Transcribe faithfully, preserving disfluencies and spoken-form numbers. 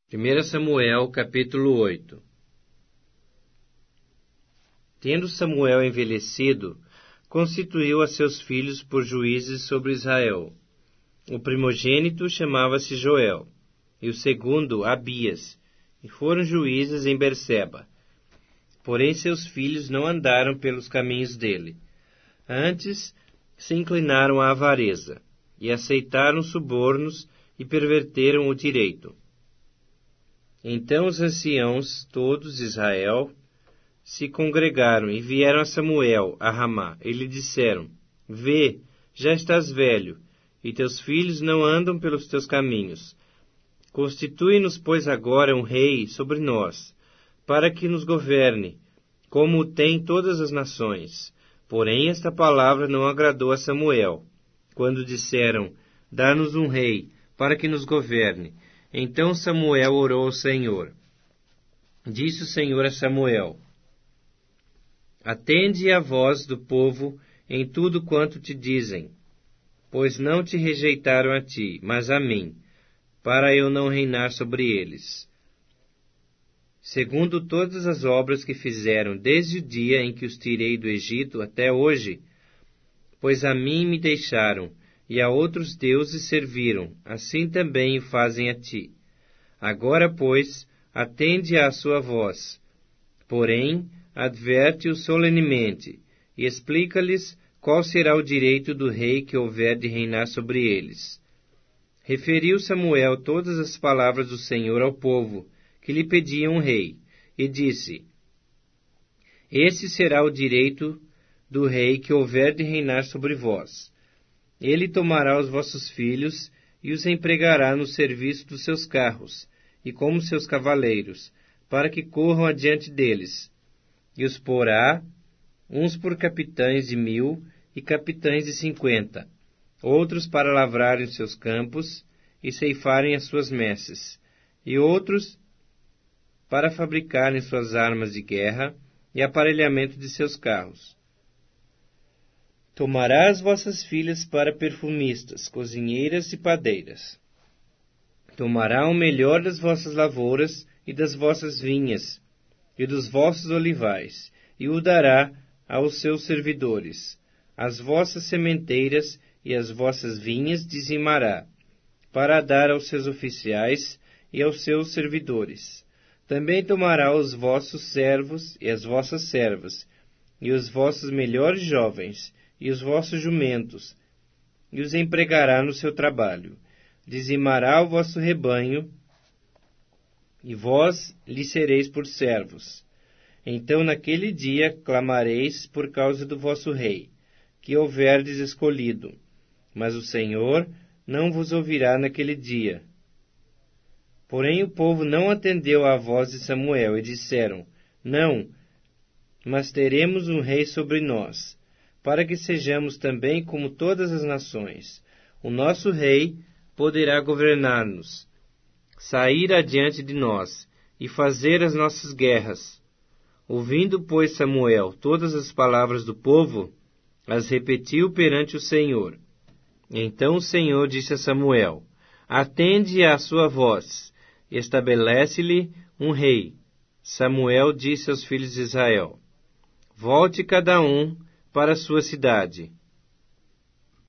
primeiro Samuel, capítulo oito. Tendo Samuel envelhecido, constituiu a seus filhos por juízes sobre Israel. O primogênito chamava-se Joel, e o segundo Abias, e foram juízes em Berseba. Porém seus filhos não andaram pelos caminhos dele. Antes se inclinaram à avareza, e aceitaram subornos, e perverteram o direito. Então os anciãos, todos de Israel, se congregaram e vieram a Samuel, a Ramá, e lhe disseram: Vê, já estás velho, e teus filhos não andam pelos teus caminhos. Constitui-nos, pois, agora um rei sobre nós, para que nos governe, como o têm todas as nações. Porém esta palavra não agradou a Samuel, quando disseram: Dá-nos um rei, para que nos governe. Então Samuel orou ao Senhor. Disse o Senhor a Samuel: Atende à voz do povo em tudo quanto te dizem, pois não te rejeitaram a ti, mas a mim, para eu não reinar sobre eles. Segundo todas as obras que fizeram desde o dia em que os tirei do Egito até hoje, pois a mim me deixaram, e a outros deuses serviram, assim também o fazem a ti. Agora, pois, atende à sua voz. Porém, adverte-os solenemente, e explica-lhes qual será o direito do rei que houver de reinar sobre eles. Referiu Samuel todas as palavras do Senhor ao povo, que lhe pediam um rei, e disse: Esse será o direito do rei que houver de reinar sobre vós. Ele tomará os vossos filhos e os empregará no serviço dos seus carros, e como seus cavaleiros, para que corram adiante deles, e os porá, uns por capitães de mil e capitães de cinquenta, outros para lavrarem os seus campos e ceifarem as suas messes, e outros para fabricarem suas armas de guerra e aparelhamento de seus carros. Tomará as vossas filhas para perfumistas, cozinheiras e padeiras. Tomará o melhor das vossas lavouras e das vossas vinhas, e dos vossos olivais, e o dará aos seus servidores. As vossas sementeiras e as vossas vinhas dizimará, para dar aos seus oficiais e aos seus servidores. Também tomará os vossos servos e as vossas servas, e os vossos melhores jovens, e os vossos jumentos, e os empregará no seu trabalho. Dizimará o vosso rebanho, e vós lhe sereis por servos. Então naquele dia clamareis por causa do vosso rei, que houverdes escolhido. Mas o Senhor não vos ouvirá naquele dia. Porém o povo não atendeu à voz de Samuel, e disseram: Não, mas teremos um rei sobre nós, para que sejamos também como todas as nações. O nosso rei poderá governar-nos, sair adiante de nós e fazer as nossas guerras. Ouvindo, pois, Samuel todas as palavras do povo, as repetiu perante o Senhor. Então o Senhor disse a Samuel: Atende à sua voz, estabelece-lhe um rei. Samuel disse aos filhos de Israel: Volte cada um para a sua cidade.